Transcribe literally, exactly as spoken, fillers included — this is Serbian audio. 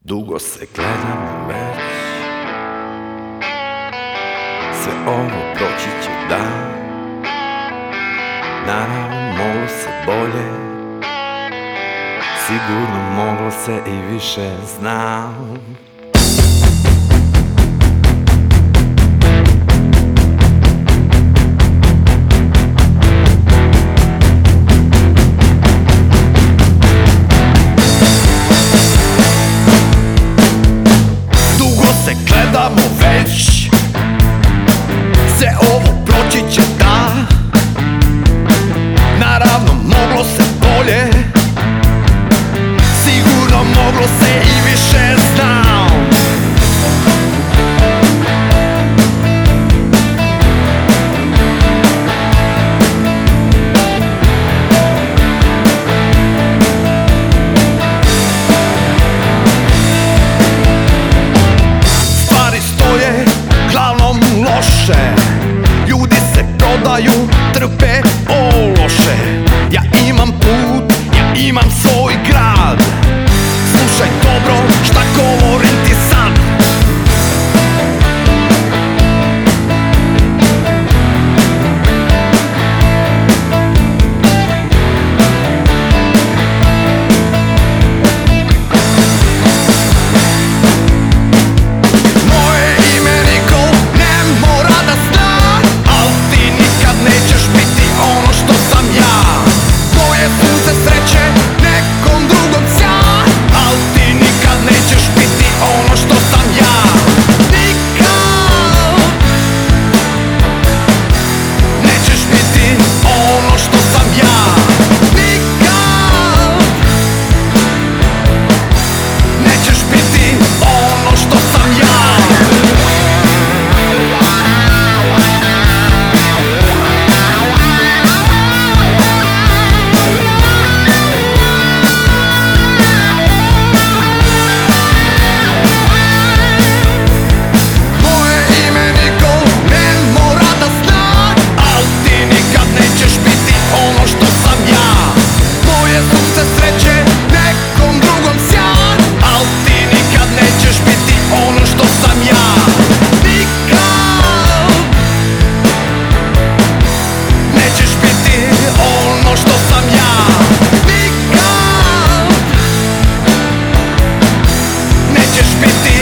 Dugo se gledamo već, sve ovo proći će dan. Naravno moglo se bolje, sigurno moglo se i više, znam. Gledamo već, sve ovo proći će da. Naravno moglo se bolje, sigurno moglo se i više, znam. Ljudi se prodaju, trpe ološe. Ja imam put, ja imam svoj grad. Slušaj dobro šta govorim ti sad. Nećeš biti